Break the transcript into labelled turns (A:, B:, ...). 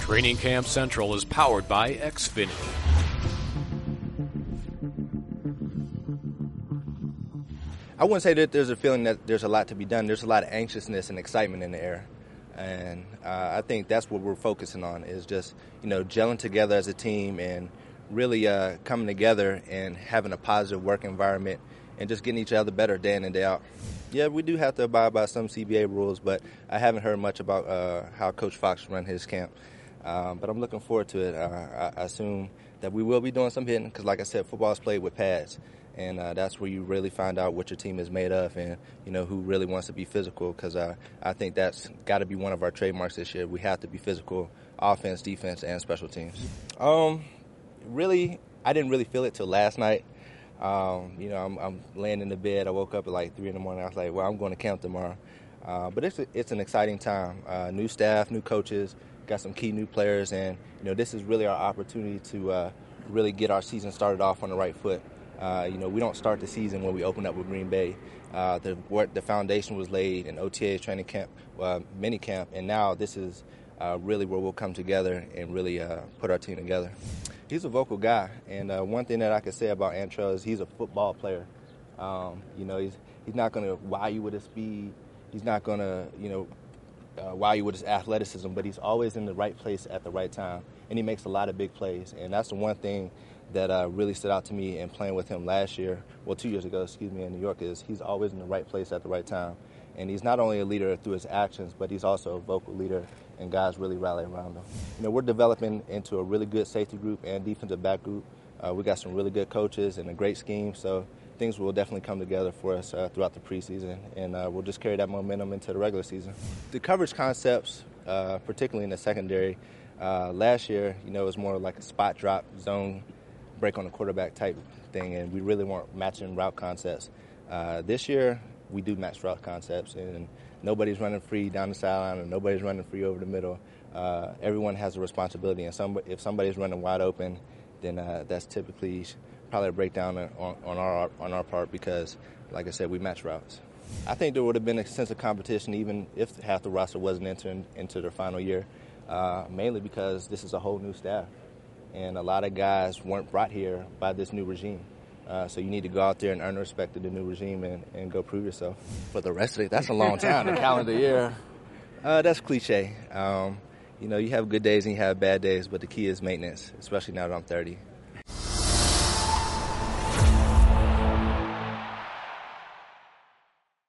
A: Training Camp Central is powered by Xfinity.
B: I wouldn't say that there's a feeling that there's a lot to be done. There's a lot of anxiousness and excitement in the air. And I think that's what we're focusing on is just, gelling together as a team and really coming together and having a positive work environment and just getting each other better day in and day out. Yeah, we do have to abide by some CBA rules, but I haven't heard much about how Coach Fox run his camp. But I'm looking forward to it. I assume that we will be doing some hitting because, like I said, football is played with pads. And that's where you really find out what your team is made of and, who really wants to be physical because I think that's got to be one of our trademarks this year. We have to be physical, offense, defense, and special teams. Really, I didn't really feel it till last night. I'm laying in the bed. I woke up at like 3 in the morning. I was like, well, I'm going to camp tomorrow. But it's an exciting time. New staff, new coaches, got some key new players. And, this is really our opportunity to really get our season started off on the right foot. We don't start the season when we open up with Green Bay. The foundation was laid in OTA training camp, mini camp, and now this is really where we'll come together and really put our team together. He's a vocal guy, and one thing that I can say about Antrell is he's a football player. He's not going to wow you with his speed. He's not going to, wow you with his athleticism, but he's always in the right place at the right time, and he makes a lot of big plays, and that's the one thing that really stood out to me in playing with him 2 years ago, in New York, is he's always in the right place at the right time. And he's not only a leader through his actions, but he's also a vocal leader, and guys really rally around him. We're developing into a really good safety group and defensive back group. We got some really good coaches and a great scheme, so things will definitely come together for us throughout the preseason, and we'll just carry that momentum into the regular season. The coverage concepts, particularly in the secondary, last year, it was more like a spot drop zone break on the quarterback type thing, and we really weren't matching route concepts. This year, we do match route concepts, and nobody's running free down the sideline, and nobody's running free over the middle. Everyone has a responsibility, and if somebody's running wide open, then that's typically probably a breakdown on our part because, like I said, we match routes. I think there would have been a sense of competition even if half the roster wasn't entering into their final year, mainly because this is a whole new staff. And a lot of guys weren't brought here by this new regime. So you need to go out there and earn the respect of the new regime and go prove yourself. For the rest of it, that's a long time, the calendar year. That's cliche. You have good days and you have bad days, but the key is maintenance, especially now that I'm 30.